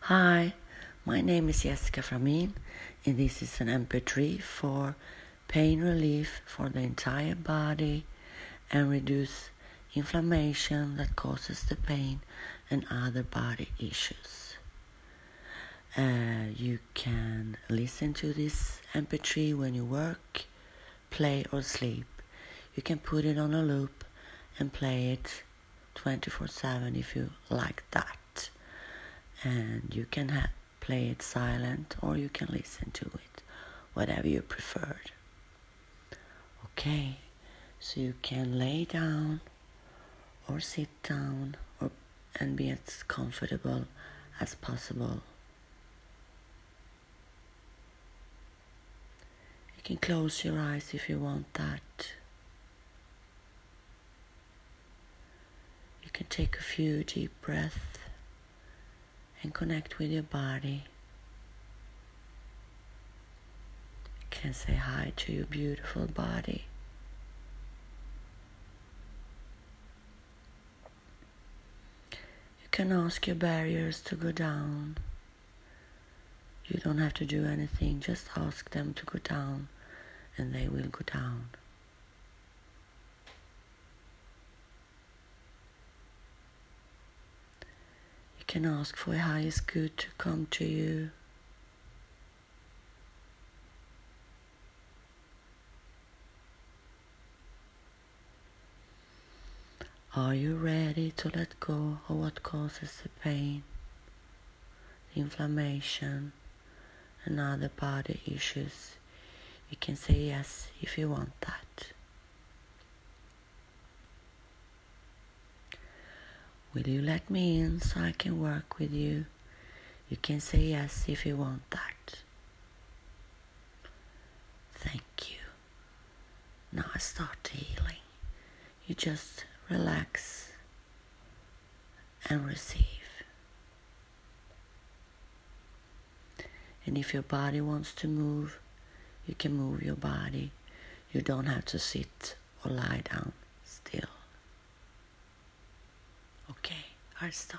Hi, my name is Jessica Framin, and this is an MP3 for pain relief for the entire body and reduce inflammation that causes the pain and other body issues. You can listen to this MP3 when you work, play or sleep. You can put it on a loop and play it 24/7 if you like that. And you can play it silent or you can listen to it, whatever you prefer. Okay, so you can lay down or sit down and be as comfortable as possible. You can close your eyes if you want that. You can take a few deep breaths and connect with your body. You can say hi to your beautiful body. You can ask your barriers to go down. You don't have to do anything, just ask them to go down and they will go down. You can ask for a highest good to come to you. Are you ready to let go of what causes the pain, the inflammation, and other body issues? You can say yes if you want that. Will you let me in so I can work with you? You can say yes if you want that. Thank you. Now I start healing. You just relax and receive. And if your body wants to move, you can move your body. You don't have to sit or lie down still. Okay, I start.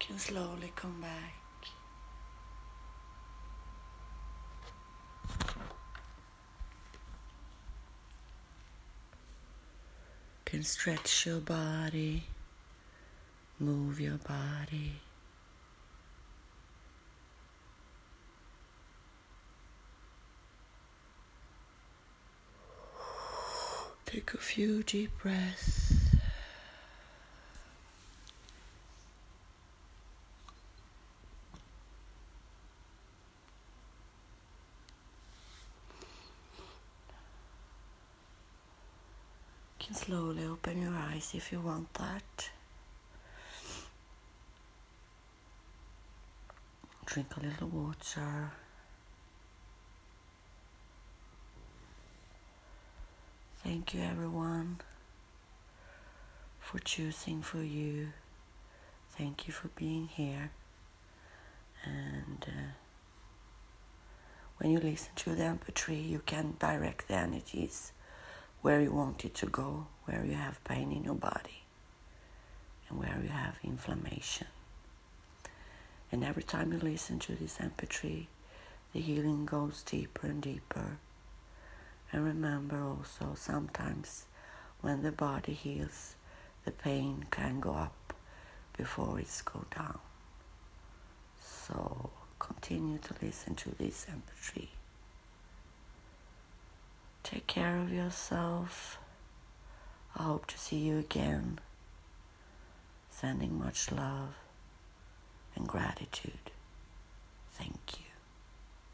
can slowly come back. Can stretch your body, move your body. Take a few deep breaths. You can slowly open your eyes if you want that. Drink a little water. Thank you everyone for choosing for you. Thank you for being here. And when you listen to the MP3, you can direct the energies where you want it to go, where you have pain in your body and where you have inflammation. And every time you listen to this MP3, the healing goes deeper and deeper. And remember also, sometimes when the body heals, the pain can go up before it's go down. So continue to listen to this MP3. Take care of yourself. I hope to see you again. Sending much love and gratitude. Thank you.